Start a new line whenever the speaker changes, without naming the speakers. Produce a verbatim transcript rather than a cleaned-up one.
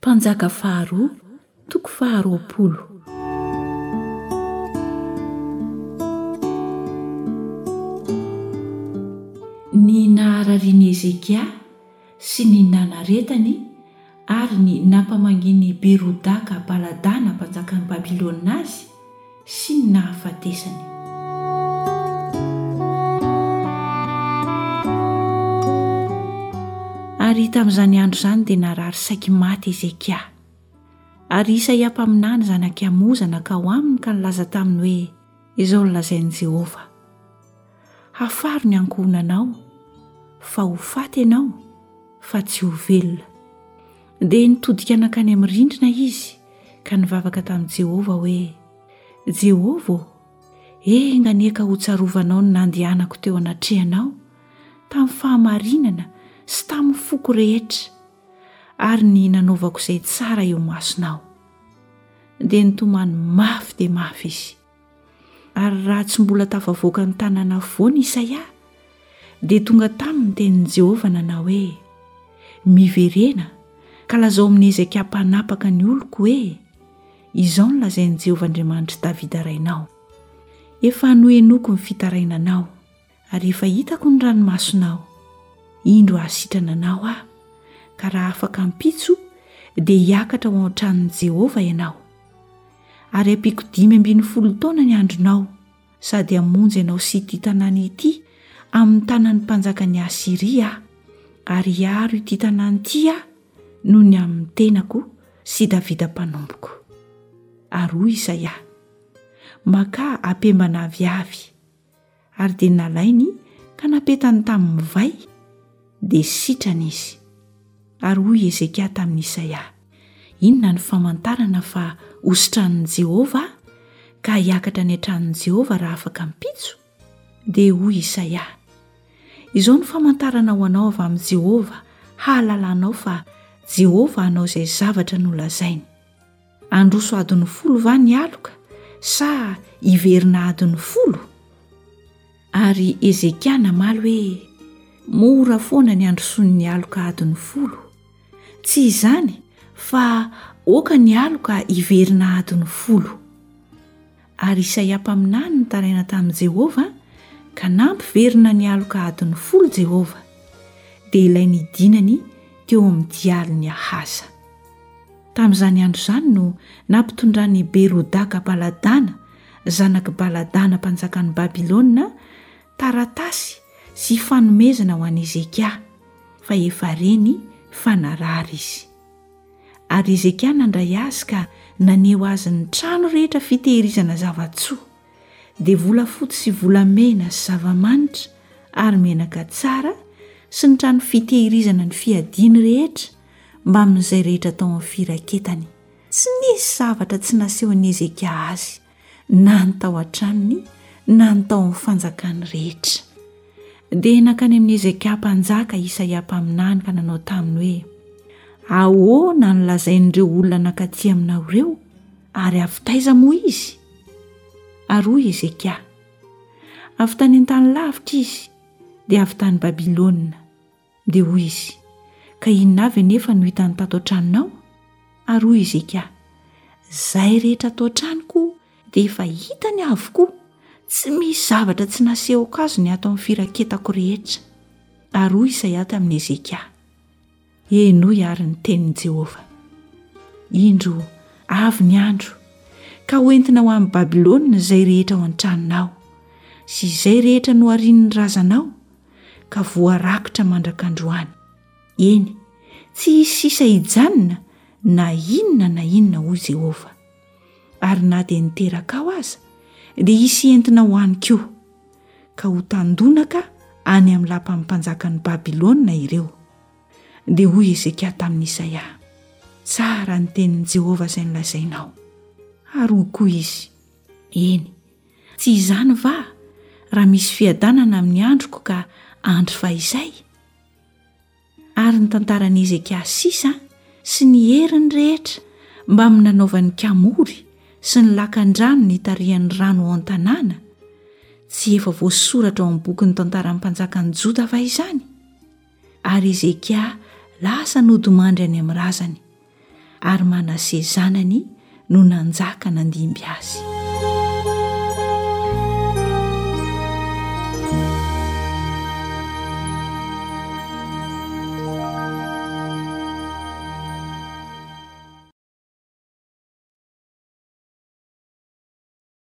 Mpanjaka faharoa toko faharoapolo. Ny naharariany Ezekia sy ny nanaretany ary ny nampamanginy Berodaka Baladana mpanjakan'ny Babilôna azy sy ny nahafatesany. Ary tamin'izany andro izany dia narary saiki maty Ezekia. Ary Isaia mpaminany zanak'i Amoza nakao aminy ka nilaza taminy hoe, izao nolazain'i Jehovah: hafaro ny ankohonanao, fa ho faty ianao, fa tsy ho velona. Dia nitodika nakany amin'ny rindrina izy ka nivavaka tamin'i Jehovah hoe, Jehovah, enganieka ho tsarovanao ny nandehanako teo anatrehanao tamin'ny fahamarinana sy tamin'ny foko rehetra, ary ny nanaovako izay tsara eo masonao. Dia nitomany mafy dia mafy izy. Ary raha tsy mbola tafavoaka ny tanana foana Isaia, dia tonga taminy tenin'i Jehovah nanao hoe, miverena ka lazao amin'ny Ezekia mpanapaka ny oloko hoe, izao no lazain'i Jehovah Andriamanitra Davida rainao: efa nohenoko ny fitarainanao, ary efa hitako ny ranomasonao. Indro ahasitrana anao aho, ka raha afaka mpitso dia hiakatra ao an-tranon'i Jehovah ianao. Ary ampiako dimy ambin'ny folo taona ny andronao, sady hamonjy ianao sy ity tanàna ity amin'ny tanan'ny mpanjakan'ny Asiria, ary hiaro ity tanàna ity aho noho ny amin'ny tenako sy Davida mpanomboko. Ary hoy Isaia: maka apembana aviavy. Ary dia nalainy ka napetany tamin'ny vai, dia sitrana izy. Ary hoy Ezekia tamin'ny Isaia: inona ny famantarana fa hositran'i Jehovah ka hiakatra ny an-tranon'i Jehovah raha afaka mpitso? Dia hoy Isaia: izao ny famantarana ho anao avy amin'ny Jehovah, hahalalanao fa Jehovah hanao izay zavatra nolazainy. Androso adiny folo va ny aloka, sa hiverina adiny folo? Ary Ezekia namaly hoe, mora foana ny androsoany ny aloka adiny folo. Tsy izany, fa oka ny aloka hiverina adiny folo. Ary Isaia mpaminany nitaraina tamin'i Jehovah, ka nampiverina ny aloka adiny folo Jehovah. Dia ilay nidinany teo amin'ny dialiny Ahaza. Tamin'izany andro izany no nampitondrany Berodaka Baladana, zanak'i Baladana mpanjakan'ny Babilôna, taratasy sy fanomezana ho an'i Ezekia, fa efa reny fa narary izy. Ary Ezekia nandray azy ka naneho azy ny trano rehetra fitehirizana zava-tsoa, dia volafotsy sy volamena sy zava-manitra ary menaka tsara, sy ny trano fitehirizana ny fiadiany rehetra mba amin'izay rehetra tao amin'ny firaketany. Tsy nisy zavatra tsy nasehon'i Ezekia azy, na ny tao an-tranony na ny tao amin'ny fanjakany rehetra. Dia nakany amin'ny Ezekia mpanjaka Isaia mpaminany ka nanao taminy hoe, ahoana no lazain'ireo olona nankaty aminao ireo, ary avy taiza moa izy? Ary hoy Ezekia: avy tany an-tany lavitra izy, dia avy tany Babilôna. Dia hoy izy: ka inona avy nefa no hitany tato an-tranonao? Ary hoy Ezekia: izay rehetra tao an-tranoko dia efa hitany avokoa, tsy misy zavatra tsy nasehoko azy ny ato amin'ny firaketako rehetra. Ary hoy Isaia tamin'ny Ezekia: enoy ary ny tenin'i Jehovah: indro avy ny andro ka hoentina ho amin'ny Babilôna izay rehetra ao an-tranonao, sy izay rehetra no arian'ny razanao, ka voarakotra mandrakandroany. Eny, tsy hisy sisa hijanona na inona na inona, hoy Jehovah. Ary na dia niteraka ao aza, dia hisy entina ho any koa, ka ho tandonaka any amin'ny lapan'ny mpanjakan'ny Babilôna ireo. Dia hoy Ezekia tamin'ny Isaia: tsara ny tenin'i Jehovah izay nolazainao. Ary hoy koa izy: eny, tsy izany va raha misy fiadanana amin'ny androko ka andro fa izay? Ary ny tantaran'i Ezekia sisa sy ny heriny rehetra mba amin'ny nanaovan'ny kamory sy ny lakan-drano ny tarihan'ny rano ao an-tanàna, tsy efa voasoratra ao amin'ny bokin'ny tantaran'ny mpanjakan'ny Joda va izany? Ary Ezekia lasa nodimandry any amin'ny razany, ary manase zanany no nanjaka nandimby azy.